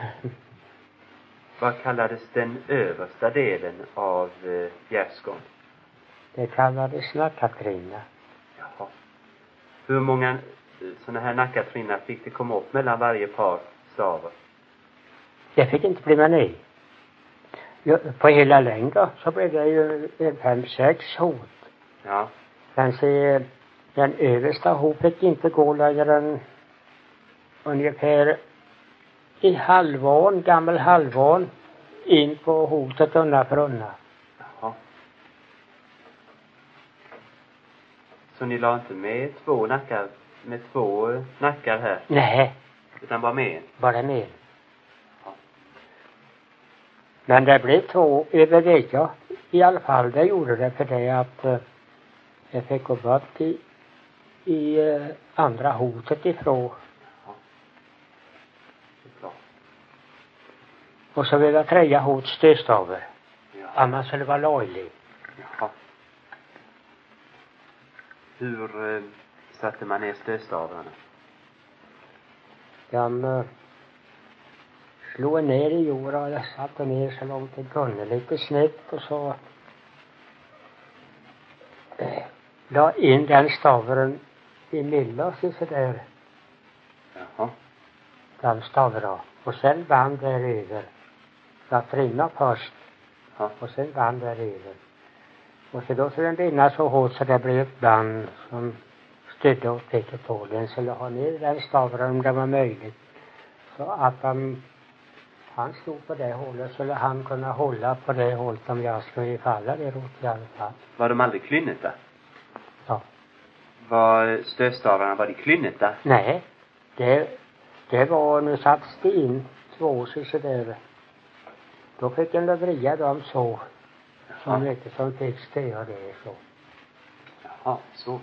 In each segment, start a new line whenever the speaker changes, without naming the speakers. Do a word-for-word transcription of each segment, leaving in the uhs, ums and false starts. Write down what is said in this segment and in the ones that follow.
Vad kallades den översta delen av eh, gärdsgården?
Det kallades nackatrinna.
Jaha. Hur många sådana här nackatrinnar fick det komma upp mellan varje par stavar?
Det fick inte bli med ny. På hela längden så blev det ju en fem, sex hot.
Ja.
Men se, den översta hot fick inte gå längre än ungefär i halvån, gammal halvån, in på hotet undan för undan.
Jaha. Så ni la inte med två nackar, med två nackar här?
Nej.
Utan bara med en?
Bara med en. Ja. Men det blev två över vecka. I alla fall, det gjorde det för det att uh, jag fick gå bort i, i uh, andra hotet ifrån.
Ja. Det är klart.
Och så vill jag träja hot stödstaver.
Ja.
Annars skulle det vara lojlig.
Jaha. Hur uh, satte man ner stödstavarna?
De uh, slog ner i jorden och jag satte ner så långt det kunde. Lite snett och så uh, la in den stavaren i milla så där.
Jaha.
Den stavaren. Och sen band där över. Jag trinna först.
Ja.
Och sen band där över. Och så då så den rinna så hårt så det blev ett band som stödde och pekade på den. Så jag ha ner den stavaren om det var möjligt. Så att han, han stod på det hållet så han kunde hålla på det hållet om jag skulle falla det åt i alla fall.
Var de aldrig klynneta?
Ja.
Var stödstavarna, var de klynneta?
Nej. Det, det var, nu satt det in två så där. Då fick en vrida dem så. Som inte som fick stöja det så.
Jaha, så.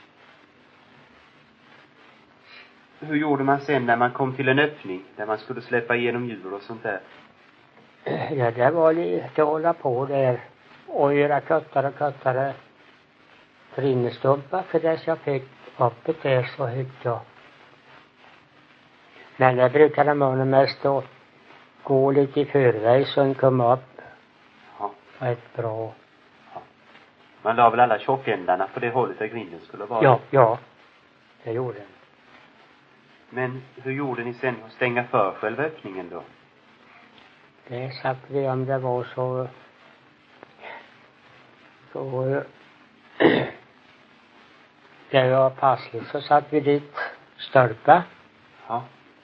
Hur gjorde man sen när man kom till en öppning där man skulle släppa igenom djur och sånt där?
Ja, det var lite att hålla på där och göra kuttare och kuttare trinnestumpar för dess jag fick upp det så högt ja. Men det brukade man mest att gå lite i förväg så en kom upp.
Ja.
Rätt bra.
Ja. Man la väl alla tjockändarna på det hållet där grinden skulle vara?
Ja, ja. Det gjorde den.
Men hur gjorde ni sen att stänga för själva öppningen då?
Det satt vi om det var så så det var passligt så satt vi dit störpa.
Ja.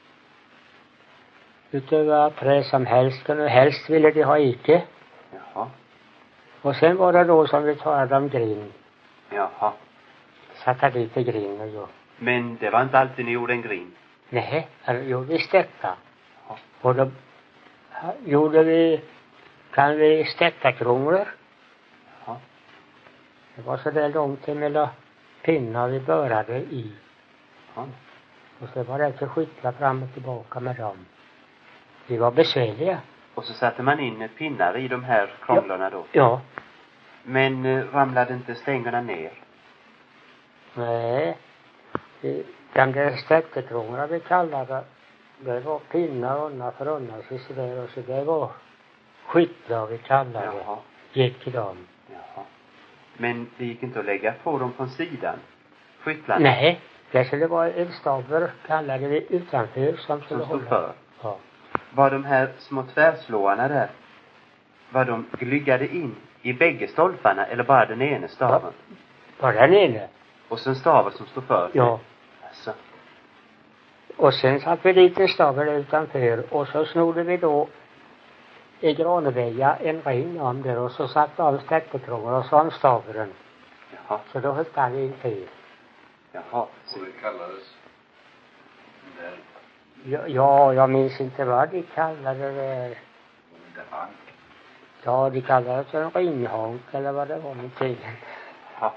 Utöver trä som helst kunde helst ville de ha ike.
Jaha.
Och sen var det då som vi talade om grind.
Jaha.
Satta dit i grind och så.
Men det var inte alltid ni gjorde en grind?
Nej, alltså gjorde vi stäcka.
Ja.
Och då gjorde vi, kan vi stäcka kronor.
Ja.
Det var så där långt emellan pinnar vi började i.
Ja.
Och så var det att skyttla fram och tillbaka med dem. Vi var besvärliga.
Och så satte man in pinnar i de här krånglarna då?
Ja.
Men eh, ramlade inte stängerna ner?
Nej. Den där stäckekrånglar vi kallade det var pinnar undan för undan så där och så det var skyttlar vi kallade det.
Jaha.
Gick till dem.
Jaha. Men det gick inte att lägga på dem från sidan? Skyttlarna?
Nej. Det skulle vara en staver kallade vi utanför som skulle
som stod
hålla.
för?
Ja.
Var de här små tvärslåarna där, var de glyggade in i bägge stolparna eller bara den ena staven?
Bara den ena.
Och sen stavar som stod för?
Ja.
Alltså.
Och sen satt vi lite stavar utanför och så snodde vi då i Graneväja en ring om där och så satt av stäckekrångor och så om stavaren.
Jaha.
Så då höll vi in till.
Jaha.
Så det kallades där.
Ja, ja, jag minns inte vad de kallade det.
Det hank.
Ja, de kallade det en ringhank eller vad det var någonting.
Ja.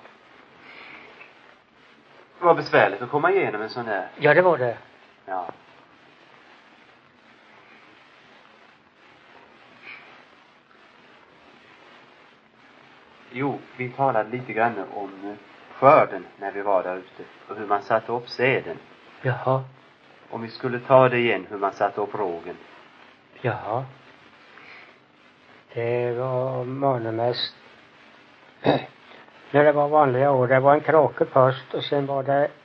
Det var besvärligt att komma igenom en sån här.
Ja, det var det.
Ja. Jo, vi talade lite grann om skörden när vi var där ute. Och hur man satte upp säden.
Jaha.
Om vi skulle ta det igen, hur man satte upp rågen.
Ja. Det var månemest. När det var vanliga år. Det var en krake först och sen var det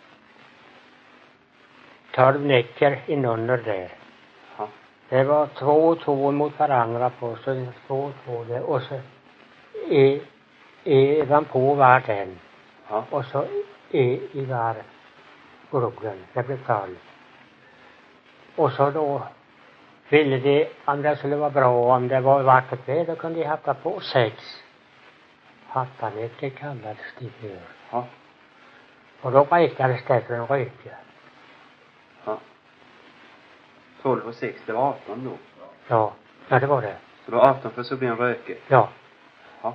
tolv näcker inunder där.
Ja.
Det var två och två mot varandra på. Så två och två där. Och så är, är man på var den.
Ja.
Och så är i var groggen. Det blev tolv. Och så då ville de, om det skulle vara bra, om det var vackert väder, då kunde de hacka på sex. Hattanäcker kallades det för.
Ja.
Och då räknades det för en röke.
Ja. tolv och sex, det var arton då.
Ja, ja det var det.
Så då arton för så blir en röke.
Ja.
Ja.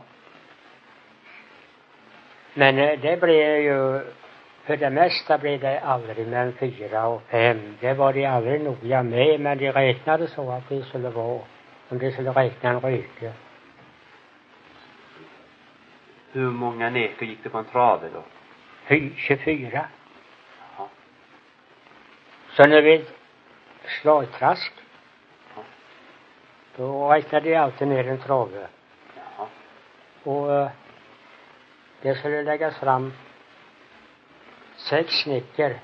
Men eh, det blev ju, för det mesta blev det aldrig mellan fyra och fem. Det var de aldrig noga med, men de räknade så att det skulle vara, om det skulle räkna en röke.
Hur många näker gick det på en trave då?
Fy, tjugofyra.
Ja.
Så när vi slagtrask,
Ja.
då räknade de alltid ner en trave.
Ja.
Och eh, det skulle läggas fram sex näcker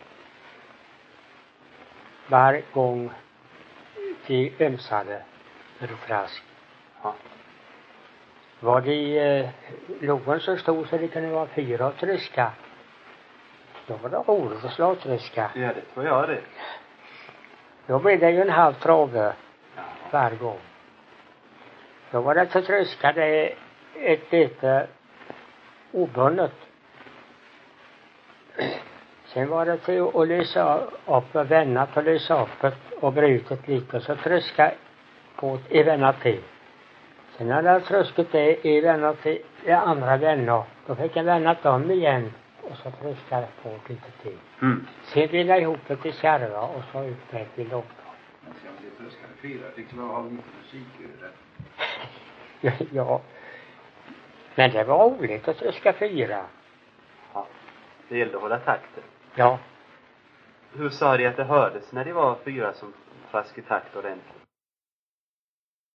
var gång de ömsade för trask.
Ja.
Var det eh, logen så stor så det kunde vara fyra tryska. Då var det roligt att slå tryska.
Ja, det tror jag det.
Då blev det ju en halv trave
Ja.
var gång. Då var det till tryska det ett lite obundet. Sen var det till att lösa upp och vända och lösa upp det och brytet lite. Så tryska på i vända till. Sen när jag tröskat det i vända till de andra vänner. Då fick jag vända dem igen. Och så tryskade på lite till.
Mm.
Sen ville jag ihop det till kärva och så ut med till långt.
Men ska man se tröskade fyra? Det kan man ha lite musik ur det.
Ja, ja. Men det var roligt att tröska fyra.
Ja. Det gällde att hålla takten.
Ja.
Hur sa de att det hördes när det var fyra som trask i takt ordentligt?